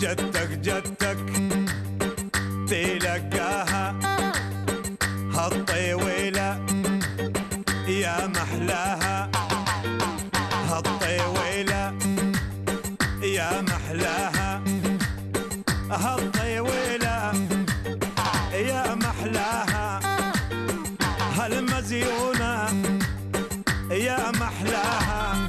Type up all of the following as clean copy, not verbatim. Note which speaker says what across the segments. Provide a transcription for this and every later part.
Speaker 1: جدك تلقاها هالطويلة يا محلاها، هالطويلة يا محلاها، هالطويلة يا محلاها، هالمزيونة يا محلاها.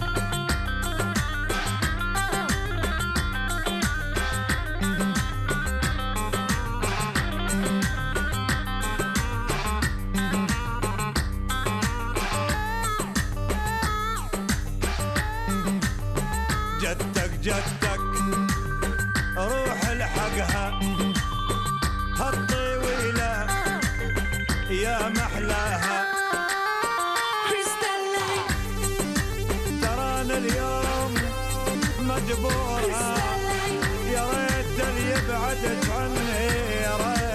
Speaker 1: جدك روح الحقها هالطويلة يا محلاها. ترانا اليوم مجبورة يا ريت اللي يبعدك عني يا ريت.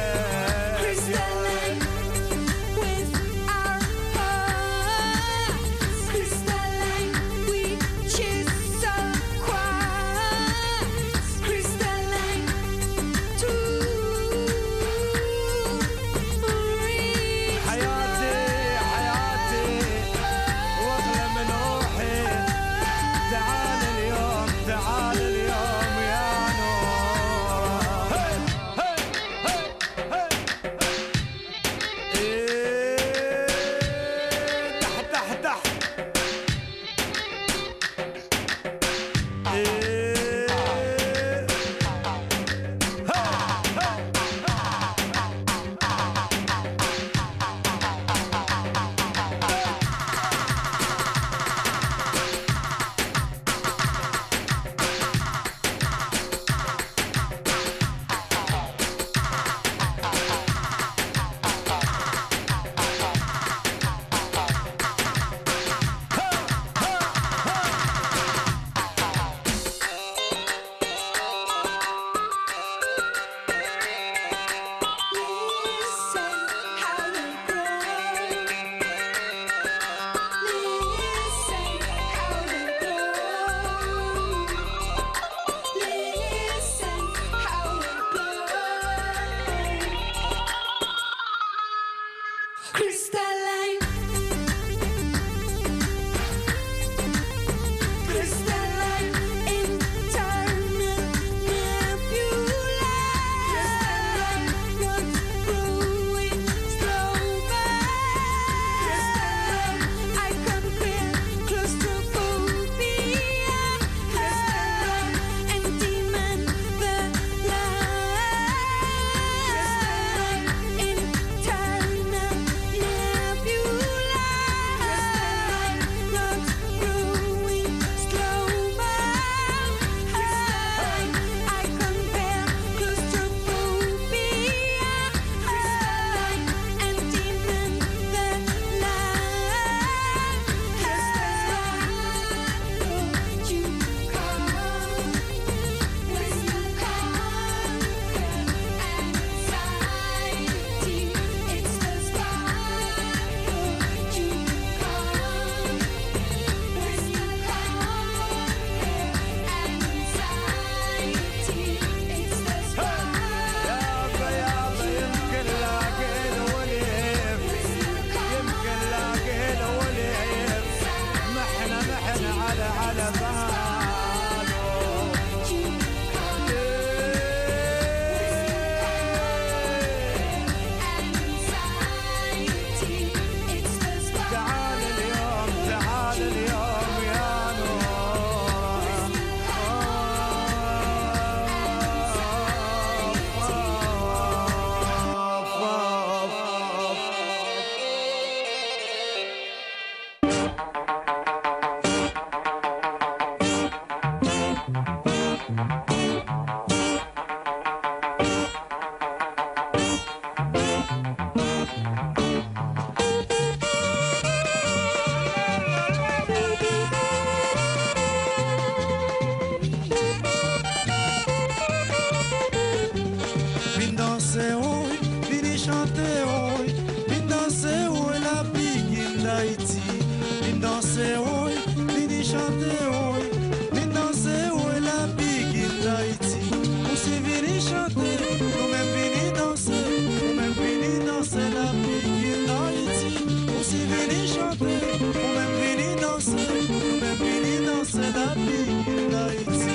Speaker 1: la ville d'Haïti.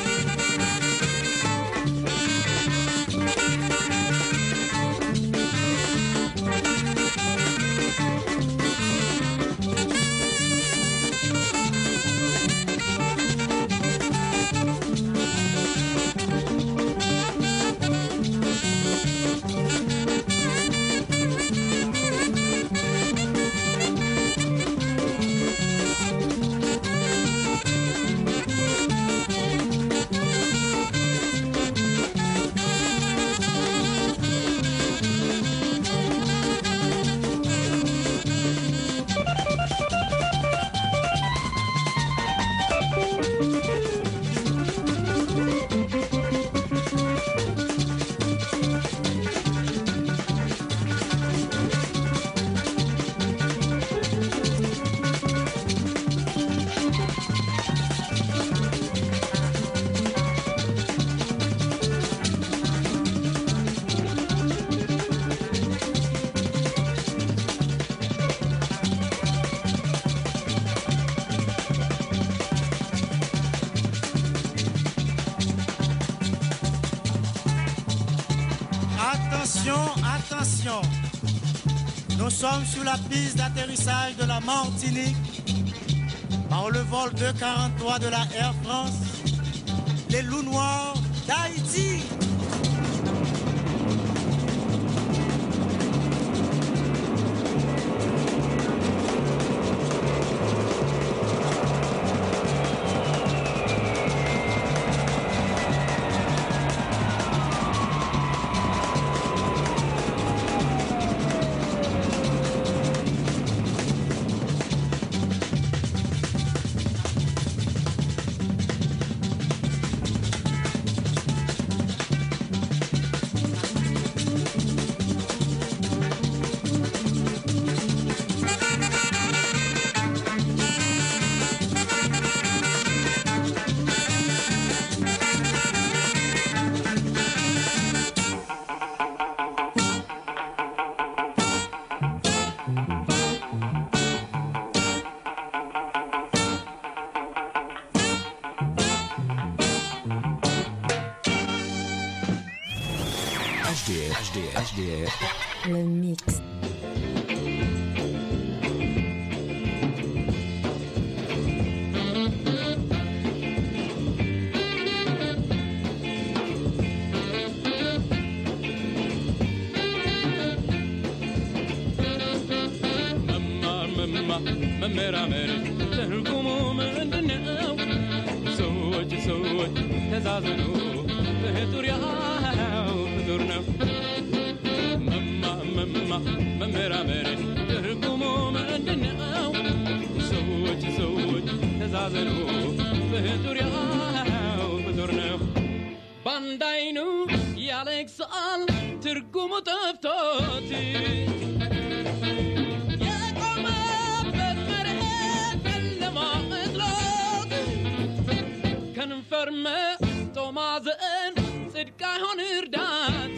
Speaker 1: Attention, nous sommes sur la piste d'atterrissage de la Martinique par le vol 243 de la Air France, les loups noirs d'Haïti.
Speaker 2: HDR.
Speaker 3: Le mix.
Speaker 4: ባንዳይኑ ያለቅሳል ትርጉሙ ጠፍቶት የቆመበት መሬት ጨለማ መስሎት ከንፈር መጦ ማዘን ጽድቅ አይሆን እርዳታ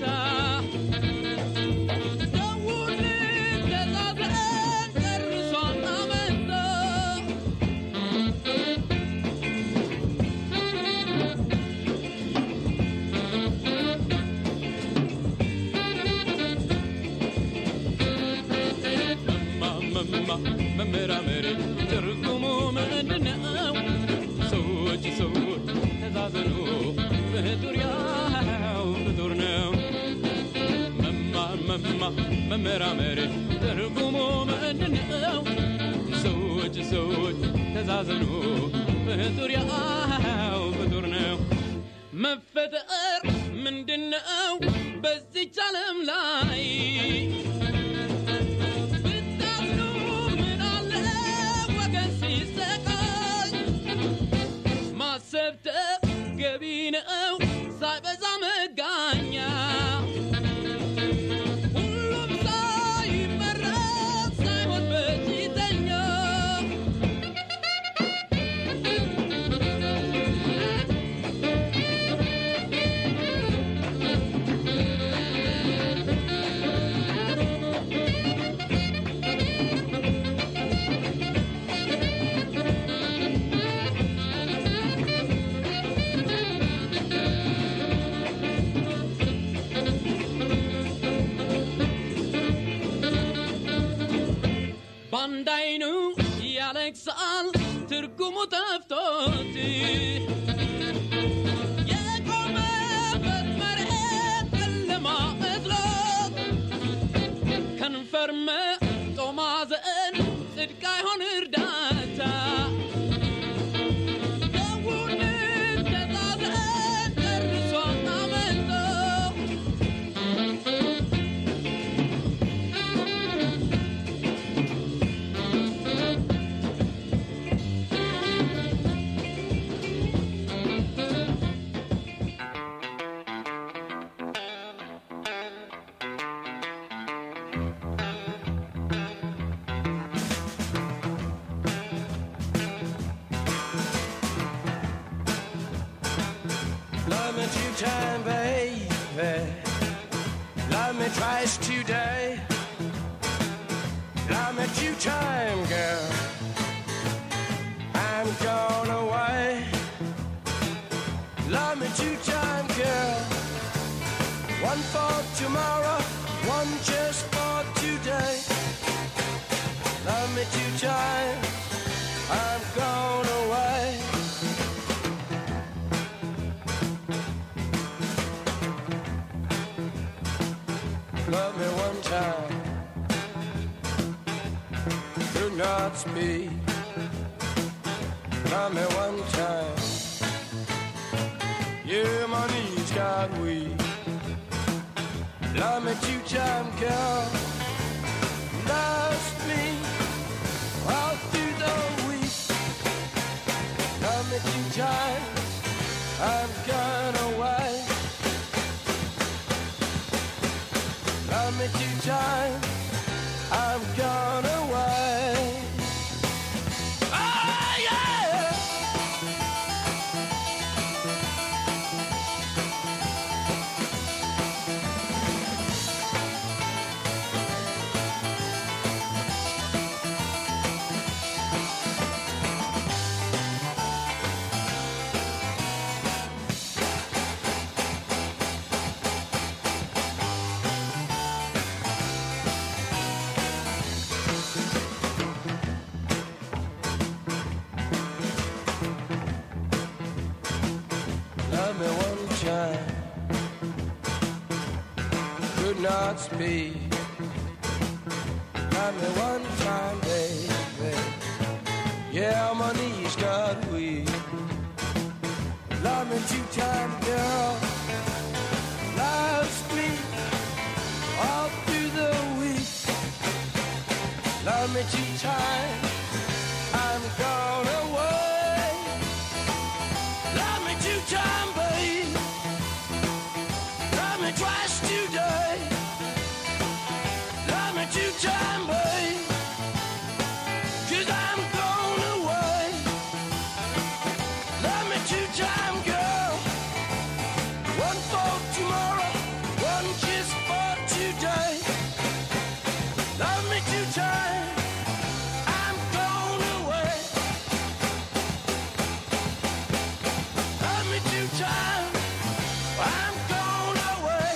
Speaker 4: መመራመር ትርጉሙ ምንድነው? ሰዎች ተዛዘኑ ፍጡር ያው ፍጡር ነው። መመራመር ትርጉሙ ምንድነው? ሰዎች ተዛዘኑ ፍጡር ያው ፍጡር ነው። መፈጠር ምንድነው በዚች ዓለም ላይ? ማሰብተብ ገቢ ነው ሳይበዛ መጋኛ ሁሉም ሳይመረጥ ሳይሆን በሽተኛ ያለቅሳል ትርጉሙ ጠፍቶት የቆመበት መሬት ጨለማ መስሎት ከንፈር መጦ ማዘን ጽድቅ አይሆን እርዳታ
Speaker 2: Time, baby, love me twice today. Love me 2 times, girl. I'm gone away. Love me 2 times, girl. 1 for tomorrow, 1 just for today. Love me 2 times. I'm gone away. Love me 1 time, do not speak. Love me 1 time, yeah, my knees got weak. Love me 2 times, girl, love me all through the week. Love me 2 times, I'm gone away. Love me 2 times, I'm gone away. Oh yeah. Love me 1 time, could not speak. Love me 1 time, baby, yeah, my knees got weak. Love me 2 times, girl, loves me all through the week. Love me 2 times, I'm gone away. Love me 2 times, babe. Love me twice today. Love me 2 times, babe. 'Cause I'm gone away. Love me 2 times, girl. 1 for tomorrow, 1 just for today. Love me 2 times. I'm gone away. Love me 2 times. I'm gone away.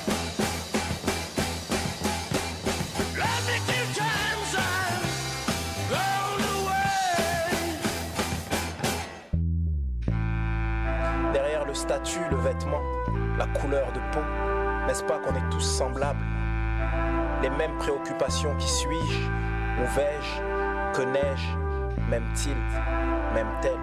Speaker 2: Love me 2 times. I'm gone away.
Speaker 3: Derrière le statut, le vêtement, la couleur de peau, n'est-ce pas qu'on est tous semblables? Les mêmes préoccupations, qui suis-je? Où vais-je? Que n'ai-je? M'aime-t-il? M'aime-t-elle?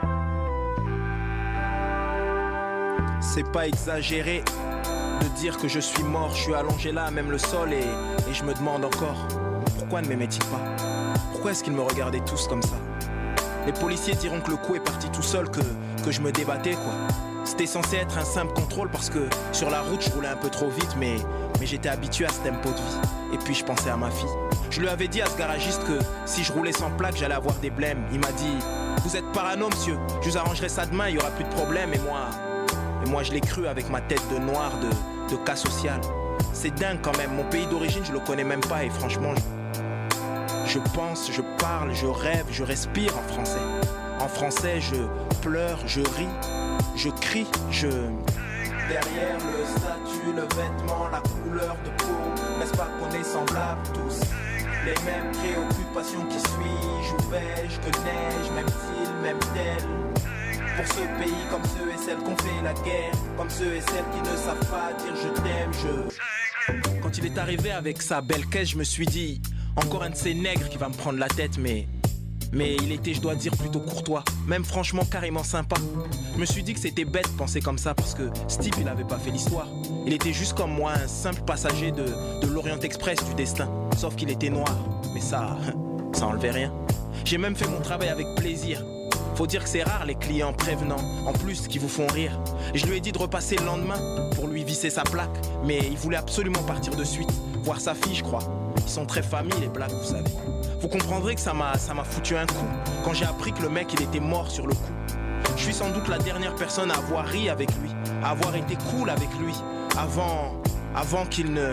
Speaker 3: C'est pas exagéré de dire que je suis mort. Je suis allongé là, même le sol, et je me demande encore, pourquoi ne m'aimait-il pas? Pourquoi est-ce qu'ils me regardaient tous comme ça? Les policiers diront que le coup est parti tout seul, que je me débattais, quoi. C'était censé être un simple contrôle parce que sur la route je roulais un peu trop vite, mais j'étais habitué à ce tempo de vie. Et puis je pensais à ma fille. Je lui avais dit à ce garagiste que si je roulais sans plaque j'allais avoir des blêmes. Il m'a dit: vous êtes parano, monsieur, je vous arrangerai ça demain, il y aura plus de problème. Et moi je l'ai cru avec ma tête de noir de cas social. C'est dingue quand même, mon pays d'origine je le connais même pas, et franchement je pense, je parle, je rêve, je respire en français. En français je pleure, je ris, je crie, je... Derrière le statut, le vêtement, la couleur de peau, n'est-ce pas qu'on est semblables tous? Les mêmes préoccupations qui suis-je, où vais-je, que neige, même-t-il, même-tel. Pour ce pays comme ceux et celles qu'on fait la guerre, comme ceux et celles qui ne savent pas dire je t'aime, Quand il est arrivé avec sa belle caisse, je me suis dit, encore un de ces nègres qui va me prendre la tête, mais il était, je dois dire, plutôt courtois, même franchement carrément sympa. Je me suis dit que c'était bête de penser comme ça parce que Steve, il avait pas fait l'histoire. Il était juste comme moi, un simple passager de l'Orient Express du destin. Sauf qu'il était noir, mais ça enlevait rien. J'ai même fait mon travail avec plaisir. Faut dire que c'est rare les clients prévenants, en plus qui vous font rire. Et je lui ai dit de repasser le lendemain pour lui visser sa plaque, mais il voulait absolument partir de suite, voir sa fille je crois. Ils sont très familles les blacks, vous savez. Vous comprendrez que ça m'a foutu un coup quand j'ai appris que le mec il était mort sur le coup. Je suis sans doute la dernière personne à avoir ri avec lui, à avoir été cool avec lui, avant qu'il ne...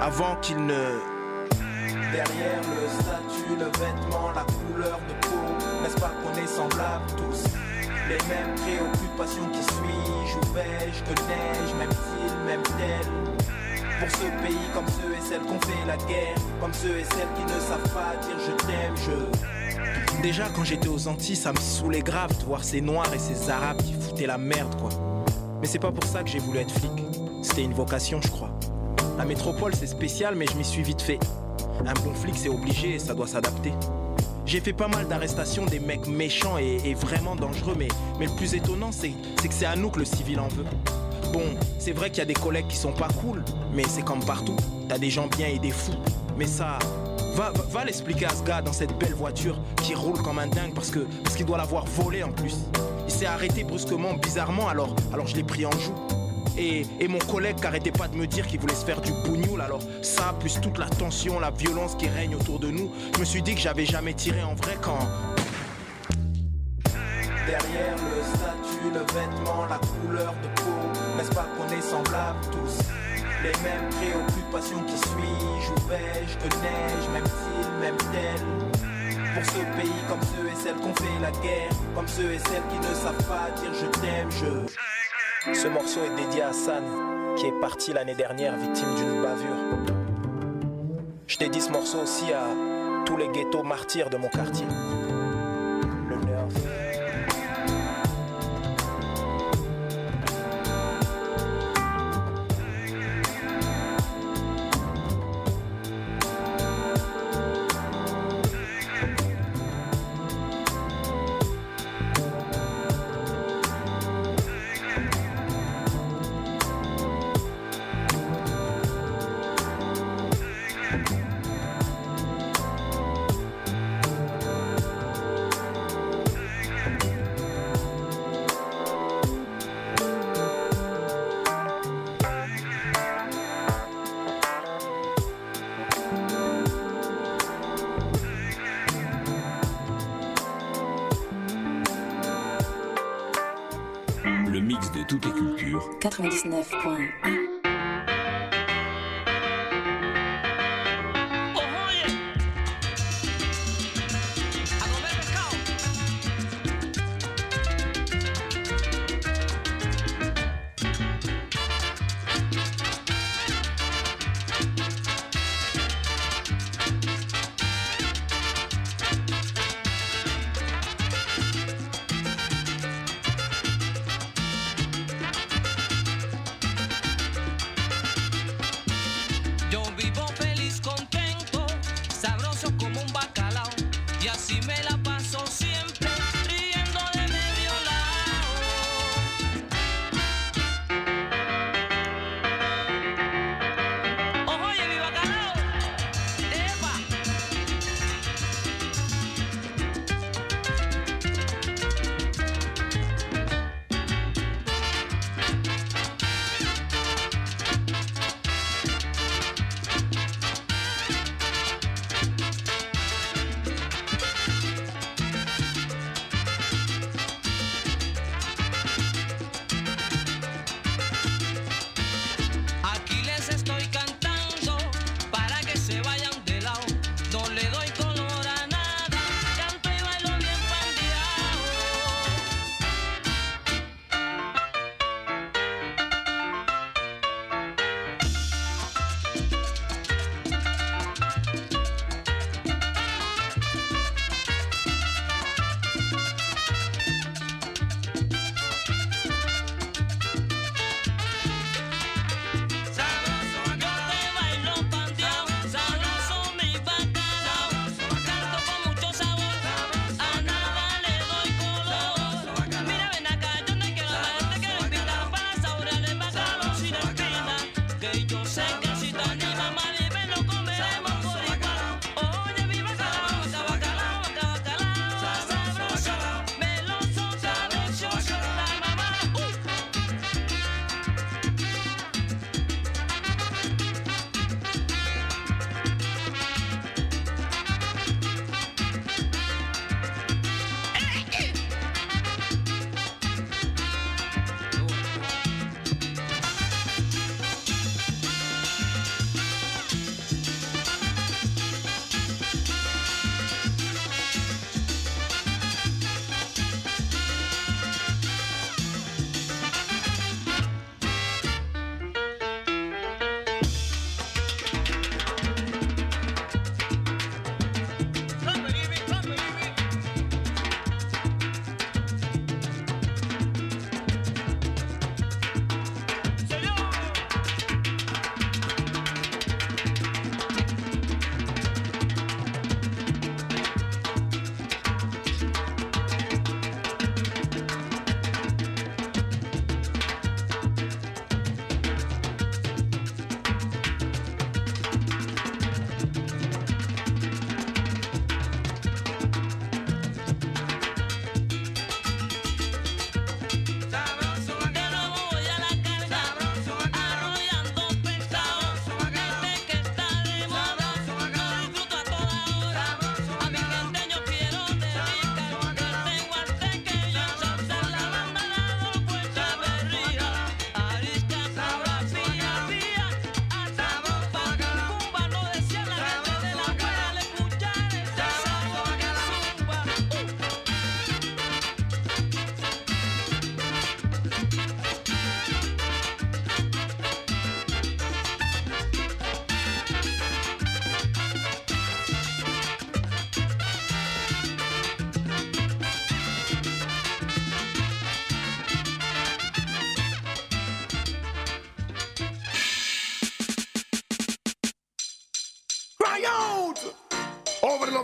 Speaker 3: Derrière le statut, le vêtement, la couleur de peau, n'est-ce pas qu'on est semblables tous? Les mêmes préoccupations qui suis-je, où vais-je, que neige, même-t-il, même-tel. Pour ce pays comme ceux et celles qu'on fait la guerre, comme ceux et celles qui ne savent pas dire je t'aime, Déjà quand j'étais aux Antilles, ça me saoulait grave de voir ces noirs et ces arabes qui foutaient la merde quoi. Mais c'est pas pour ça que j'ai voulu être flic, c'était une vocation je crois. La métropole c'est spécial mais je m'y suis vite fait. Un bon flic c'est obligé et ça doit s'adapter. J'ai fait pas mal d'arrestations des mecs méchants et vraiment dangereux, mais le plus étonnant c'est que c'est à nous que le civil en veut. Bon, c'est vrai qu'il y a des collègues qui sont pas cool, mais c'est comme partout, t'as des gens bien et des fous. Mais ça, va l'expliquer à ce gars dans cette belle voiture qui roule comme un dingue parce qu'il doit l'avoir volée en plus. Il s'est arrêté brusquement, bizarrement, alors je l'ai pris en joue. Et mon collègue qui arrêtait pas de me dire qu'il voulait se faire du bougnoul, alors ça, plus toute la tension, la violence qui règne autour de nous, je me suis dit que j'avais jamais tiré en vrai quand... Derrière le statut, le vêtement, la couleur de peau, n'est-ce pas qu'on est semblables tous? Les mêmes préoccupations qui suis-je, où vais-je, que neige, même-t-il, même-tel. Pour ce pays comme ceux et celles qu'on fait la guerre, comme ceux et celles qui ne savent pas dire je t'aime, Ce morceau est dédié à Hassan, qui est parti l'année dernière victime d'une bavure. Je dédie ce morceau aussi à tous les ghettos martyrs de mon quartier. Le Nerf.
Speaker 5: Le mix de toutes les cultures.
Speaker 6: 99.1.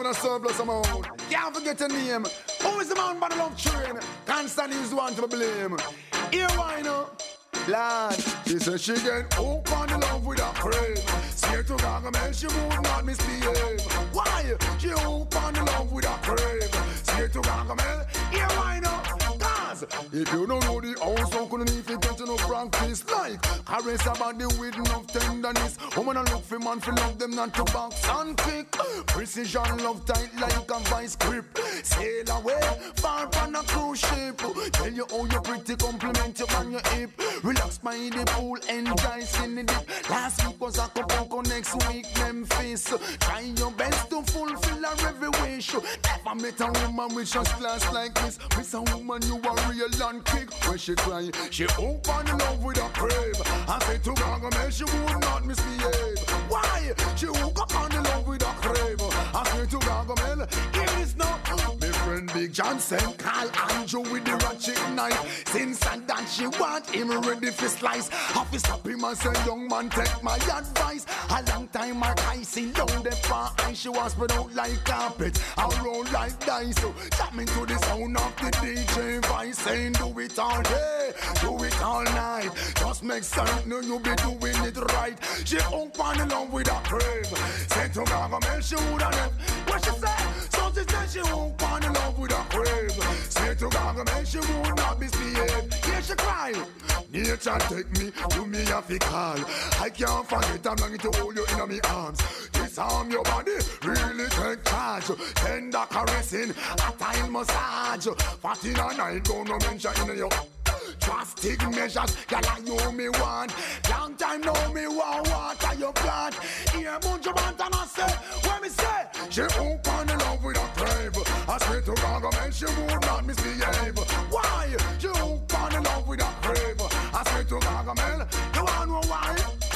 Speaker 6: a surplus amount. Can't forget the name. Who is the man by the love train? Constantly is the one to blame. Here why now? Lad, she said she get hooked on the love with a crave. Scared to Gargamel, she would not misbehave. Why? She hooked on the love with a crave. Scared to Gargamel, here why now? Cause if you don't know the house, how couldn't if you get no practice? Like caress her body with enough tenderness. Woman a look for man for love them not to box and kick. Precision love tight like a vice grip. Sail away far from a cruise ship. Tell you how you pretty compliment you on your hip. Relax by the pool, enjoy in the dip. Last week was Acapulco, next week Memphis. Try your best to fulfill her every wish. Never met a woman with just class like this. Miss a woman you are real and kick. When she cry, she open in love with a crave. I said to Gargamel, she would not misbehave. Why? She hook up on the love with a crave. I said to Gargamel, it is not. My friend Big Johnson call Andrew with the ratchet knife. Since and that she want him ready for slice. Have to stop him and say, young man, take my advice. A long time I see down the far and she was spread out like carpet. I roll like dice. So tap me to the sound of the DJ voice saying, do it all day, do it all night. Just make certain you be doing it right. She open along with a crave. Said to Gargamel, she woulda left. What she said? So she said she open along with a crave. Said to Gargamel, she would not misbehave. Here she cry. Nature take me, do me a fi call. I can't forget I'm longing to hold you in my arms. Disarm your body, really take charge. Tender caressing, a time massage. Fat in a night, don't no mention in your drastic measures, girl, I you me want. Long time know me want water your plant. Here, bunch of man, and I say, what me say? She open the love with a crave. I swear to Gargamel, she would not misbehave. Why? She open the love with a crave. I swear to Gargamel, you want know why?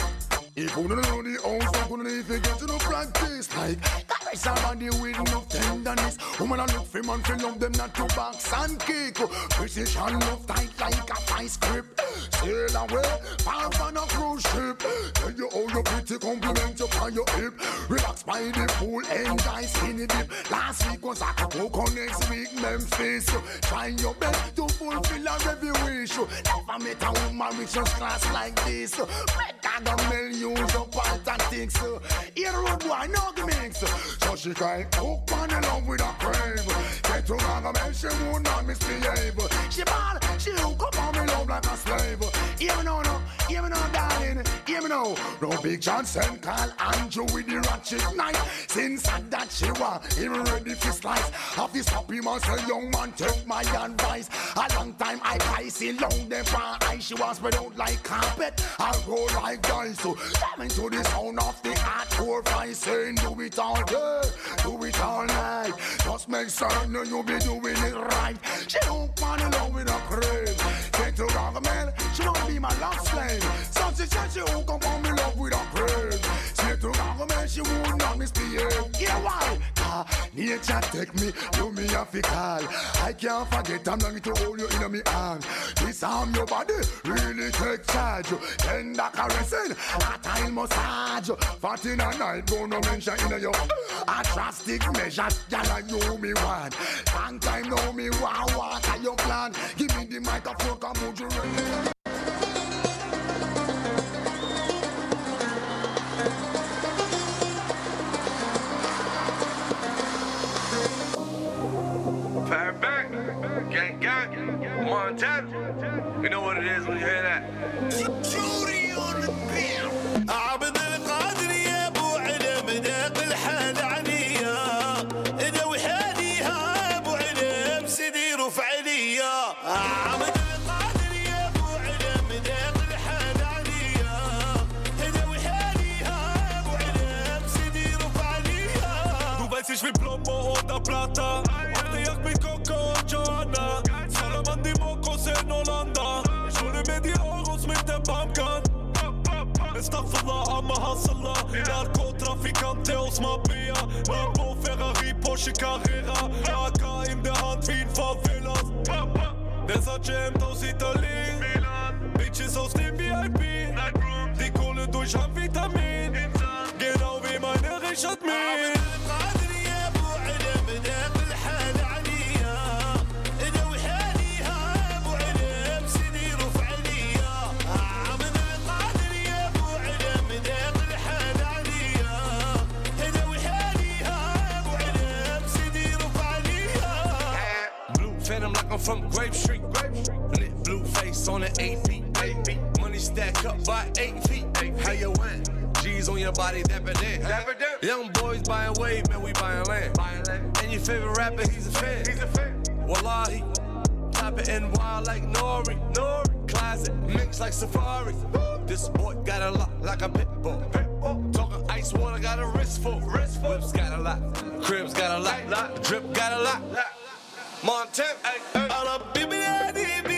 Speaker 6: If you don't know the house, how couldn't if you get to no practice? Like, caress her body with enough tenderness. Woman a look for man, for love them not to box and kick. Precision love tight like a vice grip. Sail away, far from a cruise ship. Tell you how you pretty compliment you on your hip. Relax by the pool, enjoy skinny dip. Last week was Acapulco, next week Memphis. Try your best to fulfill her every wish. Never met a woman with just class like this. Make Gargamel use up all tactics. Here road boy, no gimmicks. So she cry, hook on the love with a crave. Get to Gargamel, she would not misbehave. She bad, she hook up on me love like a slave. Hear me now, hear me now, darling. Hear me now. No Big Johnson call Andrew with the ratchet knife. Since that she want him ready for slice. Have to stop him and say, young man, take my advice. A long time I see long the far eye. She was spread out like carpet. I roll like dice. So come into the sound of the hardcore voice saying, do it all day, do it all night. Just make certain you be doing it right. She don't fall in love with a crave. Take to Gargamel, she wanna be my love slave. So she said she won't come on me love with a crave. Say to Gargamel, she would not misbehave. Yeah, why? Nature take me, do me a fi call. I can't forget I'm longing to hold you in my arms. Disarm your body, really take charge. Tender caressing, a time massage. Fat in a night, don't no mention in your a drastic measures, y'all you me want. Long time know me want water your plan. Give me the microphone, come on, you ready?
Speaker 7: Gang, gang, Montana. You know what it is when you hear that. Judy on the beat. عبد القادر يا ابو علم داق الحال عنيا اذا وحاليها ابو علم سيدي رفع عليا عبد القادر يا ابو علم داق الحال عنيا اذا وحاليها ابو علم سيدي رفع عليا Du weißt ich will Plombo oder Plata Abdejak mit Coco und Johanna Salaman die Mokos in Hollanda Ich hole mir die Euros mit der Pumpgun Astaghfirullah, Amma Hassallah Narkotrafikante aus Mabea Lambo, Ferrari, Porsche Carrera AK in der Hand wie in Favelas Versace Hemd aus Italien Bitches aus dem VIP Die Kohle durch Amphetamin Genau wie meine Richard Mille Phantom like I'm from Grape Street. Lit blue face on the AP. Money stack up by 8 feet. How you win? G's on your body, dapper dan. Young boys buying wave, man, we buying land. And your favorite rapper, he's a fan. Wallahi, top it NY like Nori. Closet, mix like Safari. This boy got a lot like a pit bull. Talking ice water, got a wrist full. Whips got a lot, cribs got a lot, drip got a lot. Montana, all the BBD.